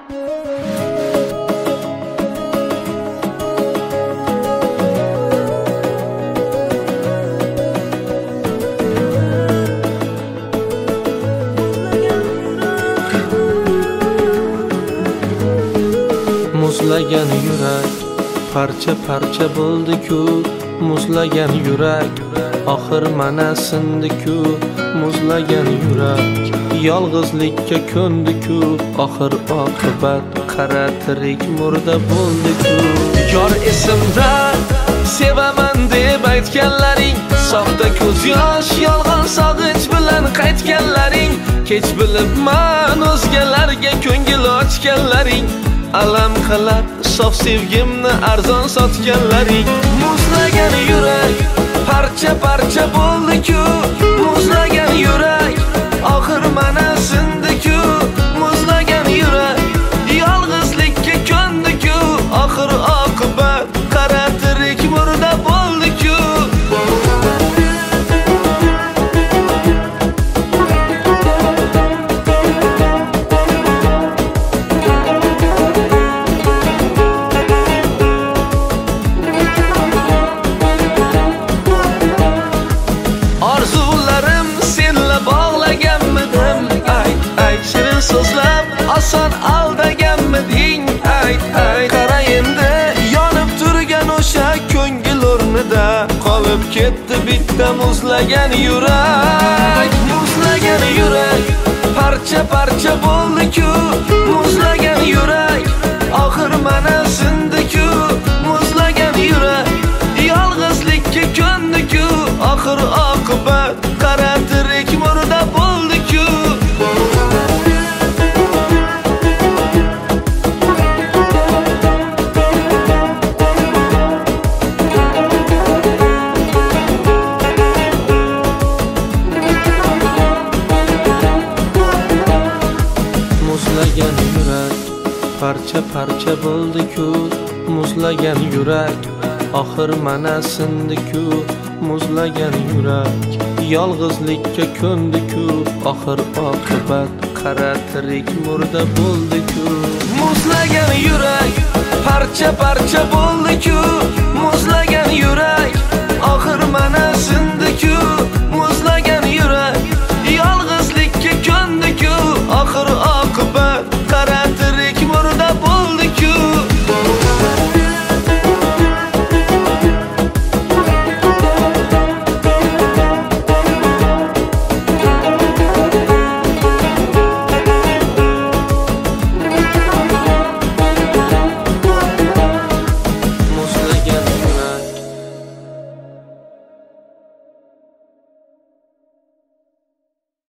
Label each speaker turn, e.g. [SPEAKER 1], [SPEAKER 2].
[SPEAKER 1] Muzlagan yurak parcha parcha bo'ldi-ku, muzlagan yurak oxir mana sindi-ku, muzlagan yurak yolg'izlikka ko'ndi-ku, oxir oqibat qara tirik murda bo'ldi-ku. Yor esimda sevaman deb aytganlaring, soxta ko'z yosh yolg'on sog'inch bilan qaytganlaring, kech bilibman o'zgalarga ko'ngil ochganlaring, alam qilib sof sevgimni arzon sotganlaring. Muzlagan yurak parcha parcha bo'ldi-ku, muzlagan yurak oxir mana sindi-ku, muzlagan yurak yolg'izlikka ko'ndi-ku, oxir oqibat qara tirik murda bo'ldi-ku. So'zlab oson aldaganmiding? Ay qara endi yonib turgan o'sha ko'ngil o'rnida qolib ketdi bitta muzlagan yurak. Muzlagan yurak parcha parcha bo'ldi-ku, muzlagan yurak oxir mana sindi-ku, muzlagan yurak yolg'izlikka ko'ndi-ku, oxir oqibat qara tirik murda bo'ldi-ku. Muzlagan yurak parcha parcha bo'ldi-ku, muzlagan yurak oxir mana sindi-ku, muzlagan yurak yolg'izlikka ko'ndi-ku, oxir oqibat qara tirik murda bo'ldi-ku. Muzlagan yurak parcha parcha bo'ldi-ku, muzlagan yurak oxir mana sindi-ku,